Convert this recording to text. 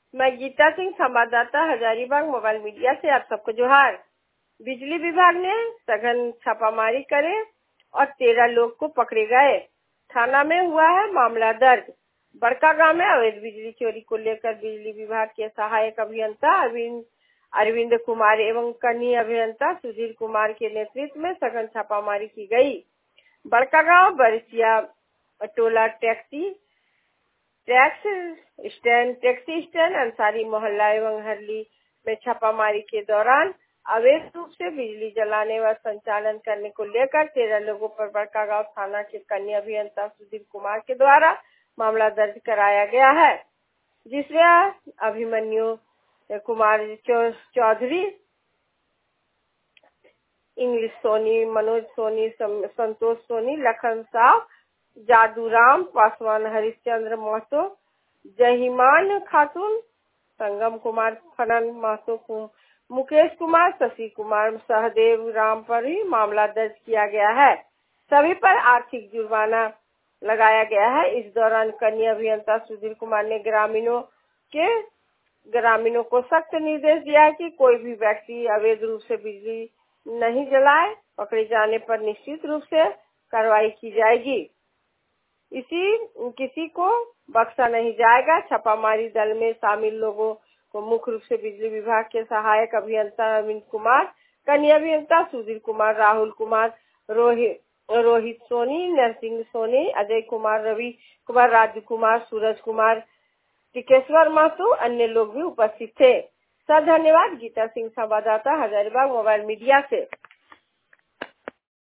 मैं गीता सिंह, संवाददाता, Hazaribagh mobile media से आप सबको जोहार। बिजली विभाग ने सघन छापामारी करे और 13 लोग को पकड़े गए। थाना में हुआ है मामला दर्ज। बड़कागांव में अवैध बिजली चोरी को लेकर बिजली विभाग के सहायक अभियंता अरविंद कुमार एवं कनीय अभियंता सुधीर कुमार के नेतृत्व में सघन छापामारी की गई। बड़कागांव बरसिया टोला टैक्सी स्टैंड, अंसारी मोहल्ला एवं हरली में छापामारी के दौरान अवैध रूप से बिजली जलाने व संचालन करने को लेकर 13 लोगों पर बड़कागांव थाना के कनीय अभियंता सुधीर कुमार के द्वारा मामला दर्ज कराया गया है, जिसमें अभिमन्यु कुमार चौधरी, इंग्लिश सोनी, मनोज सोनी, संतोष सोनी, लखन साव, जादूराम पासवान, हरिश्चंद्र महतो, जहीमान खातून, संगम कुमार, फनन महतो, मुकेश कुमार, शशि कुमार, सहदेव राम पर ही मामला दर्ज किया गया है। सभी पर आर्थिक जुर्माना लगाया गया है। इस दौरान कनीय अभियंता सुधीर कुमार ने ग्रामीणों को सख्त निर्देश दिया है कि कोई भी व्यक्ति अवैध रूप से बिजली नहीं जलाए। पकड़े जाने पर निश्चित रूप से कार्रवाई की जाएगी। किसी को बख्शा नहीं जाएगा। छापामारी दल में शामिल लोगों को मुख्य रूप से बिजली विभाग के सहायक अभियंता अरविंद कुमार, कनीय अभियंता सुधीर कुमार, राहुल कुमार, रोहित सोनी, नरसिंह सोनी, अजय कुमार, रवि कुमार, राजू कुमार, सूरज कुमार, टिकेश्वर महतो, अन्य लोग भी उपस्थित थे। सर धन्यवाद। गीता सिंह, संवाददाता, हजारीबाग मोबाइल मीडिया से।